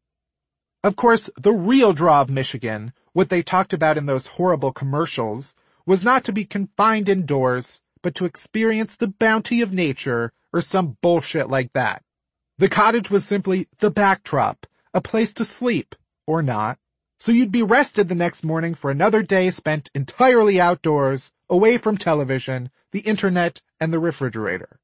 Of course, the real draw of Michigan, what they talked about in those horrible commercials, was not to be confined indoors, but to experience the bounty of nature or some bullshit like that. The cottage was simply the backdrop, a place to sleep, or not. So you'd be rested the next morning for another day spent entirely outdoors, away from television, the internet, and the refrigerator.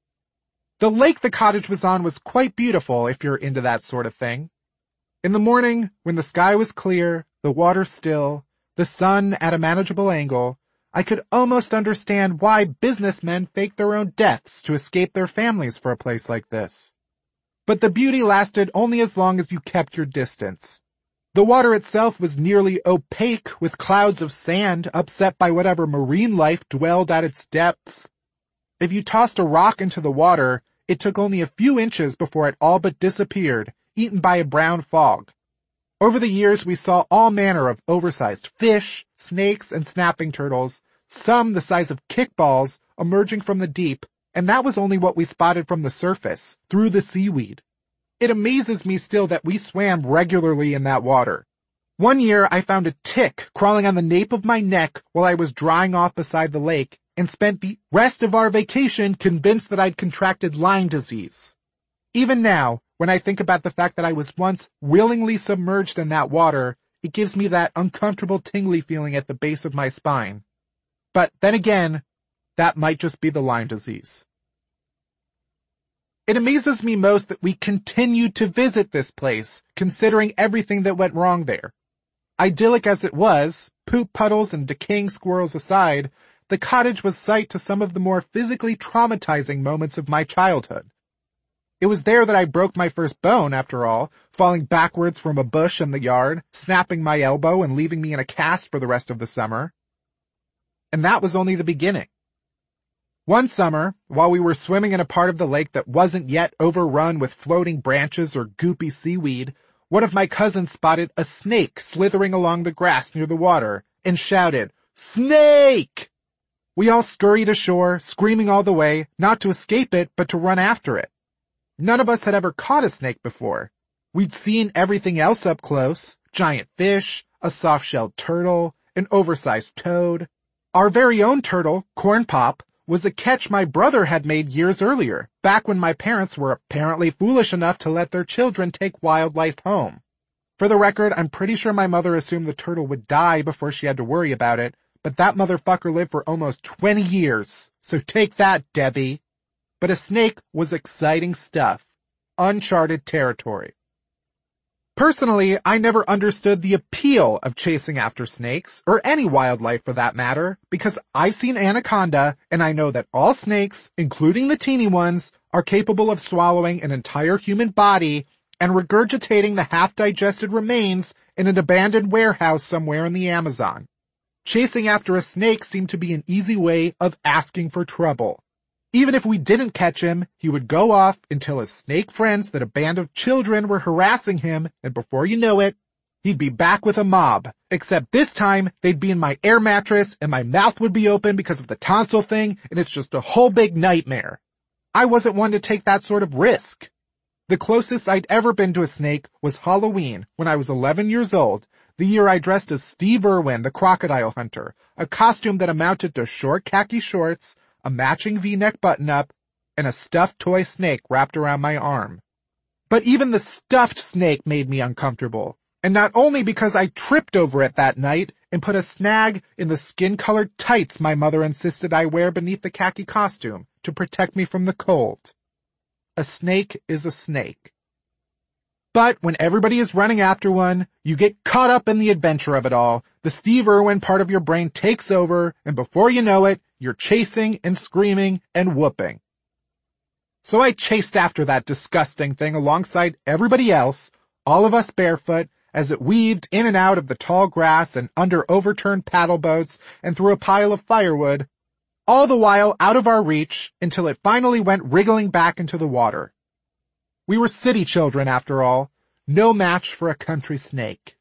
The lake the cottage was on was quite beautiful if you're into that sort of thing. In the morning, when the sky was clear, the water still, the sun at a manageable angle, I could almost understand why businessmen fake their own deaths to escape their families for a place like this. But the beauty lasted only as long as you kept your distance. The water itself was nearly opaque with clouds of sand upset by whatever marine life dwelled at its depths. If you tossed a rock into the water, it took only a few inches before it all but disappeared, eaten by a brown fog. Over the years we saw all manner of oversized fish, snakes, and snapping turtles, some the size of kickballs, emerging from the deep, and that was only what we spotted from the surface, through the seaweed. It amazes me still that we swam regularly in that water. One year I found a tick crawling on the nape of my neck while I was drying off beside the lake and spent the rest of our vacation convinced that I'd contracted Lyme disease. Even now, when I think about the fact that I was once willingly submerged in that water, it gives me that uncomfortable tingly feeling at the base of my spine. But then again, that might just be the Lyme disease. It amazes me most that we continue to visit this place, considering everything that went wrong there. Idyllic as it was, poop puddles and decaying squirrels aside, the cottage was site to some of the more physically traumatizing moments of my childhood. It was there that I broke my first bone, after all, falling backwards from a bush in the yard, snapping my elbow and leaving me in a cast for the rest of the summer. And that was only the beginning. One summer, while we were swimming in a part of the lake that wasn't yet overrun with floating branches or goopy seaweed, one of my cousins spotted a snake slithering along the grass near the water and shouted, "Snake!" We all scurried ashore, screaming all the way, not to escape it, but to run after it. None of us had ever caught a snake before. We'd seen everything else up close, giant fish, a soft-shelled turtle, an oversized toad. Our very own turtle, Corn Pop, was a catch my brother had made years earlier, back when my parents were apparently foolish enough to let their children take wildlife home. For the record, I'm pretty sure my mother assumed the turtle would die before she had to worry about it, but that motherfucker lived for almost twenty years, so take that, Debbie. But a snake was exciting stuff. Uncharted territory. Personally, I never understood the appeal of chasing after snakes, or any wildlife for that matter, because I've seen Anaconda, and I know that all snakes, including the teeny ones, are capable of swallowing an entire human body and regurgitating the half-digested remains in an abandoned warehouse somewhere in the Amazon. Chasing after a snake seemed to be an easy way of asking for trouble. Even if we didn't catch him, he would go off and tell his snake friends that a band of children were harassing him, and before you know it, he'd be back with a mob. Except this time, they'd be in my air mattress, and my mouth would be open because of the tonsil thing, and it's just a whole big nightmare. I wasn't one to take that sort of risk. The closest I'd ever been to a snake was Halloween, when I was eleven years old, the year I dressed as Steve Irwin, the crocodile hunter, a costume that amounted to short khaki shorts, a matching V-neck button-up, and a stuffed toy snake wrapped around my arm. But even the stuffed snake made me uncomfortable, and not only because I tripped over it that night and put a snag in the skin-colored tights my mother insisted I wear beneath the khaki costume to protect me from the cold. A snake is a snake. But when everybody is running after one, you get caught up in the adventure of it all, the Steve Irwin part of your brain takes over, and before you know it, you're chasing and screaming and whooping. So I chased after that disgusting thing alongside everybody else, all of us barefoot, as it weaved in and out of the tall grass and under overturned paddle boats and through a pile of firewood, all the while out of our reach until it finally went wriggling back into the water. We were city children after all, no match for a country snake.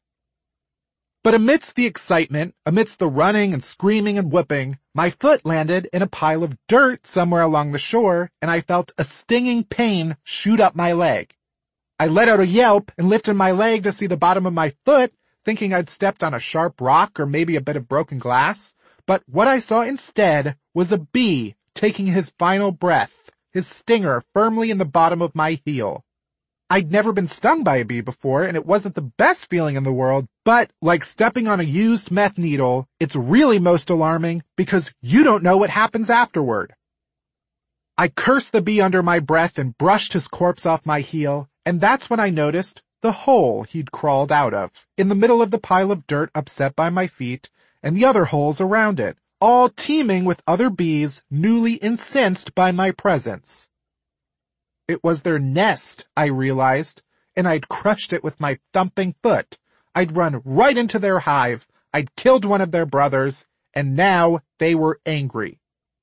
But amidst the excitement, amidst the running and screaming and whooping, my foot landed in a pile of dirt somewhere along the shore, and I felt a stinging pain shoot up my leg. I let out a yelp and lifted my leg to see the bottom of my foot, thinking I'd stepped on a sharp rock or maybe a bit of broken glass, but what I saw instead was a bee taking his final breath, his stinger firmly in the bottom of my heel. I'd never been stung by a bee before, and it wasn't the best feeling in the world, but like stepping on a used meth needle, it's really most alarming because you don't know what happens afterward. I cursed the bee under my breath and brushed his corpse off my heel, and that's when I noticed the hole he'd crawled out of, in the middle of the pile of dirt upset by my feet, and the other holes around it, all teeming with other bees newly incensed by my presence. It was their nest, I realized, and I'd crushed it with my thumping foot. I'd run right into their hive, I'd killed one of their brothers, and now they were angry.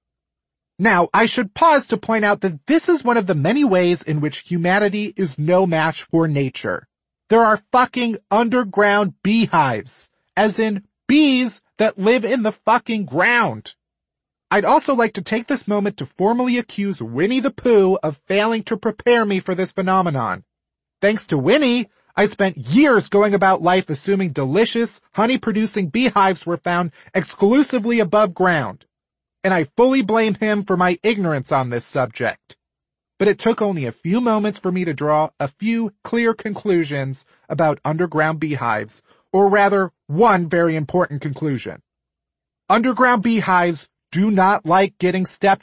Now, I should pause to point out that this is one of the many ways in which humanity is no match for nature. There are fucking underground beehives, as in bees that live in the fucking ground. I'd also like to take this moment to formally accuse Winnie the Pooh of failing to prepare me for this phenomenon. Thanks to Winnie, I spent years going about life assuming delicious, honey-producing beehives were found exclusively above ground, and I fully blame him for my ignorance on this subject. But it took only a few moments for me to draw a few clear conclusions about underground beehives, or rather, one very important conclusion. Underground beehives do not like getting stepped